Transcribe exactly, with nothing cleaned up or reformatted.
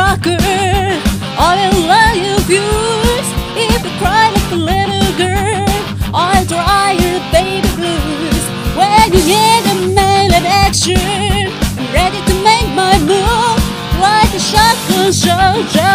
rocker. I will love you fuse. If you cry like a little girl, I'll dry your baby blues. When you need a man in action, I'm ready to make my move like a shotgun soldier.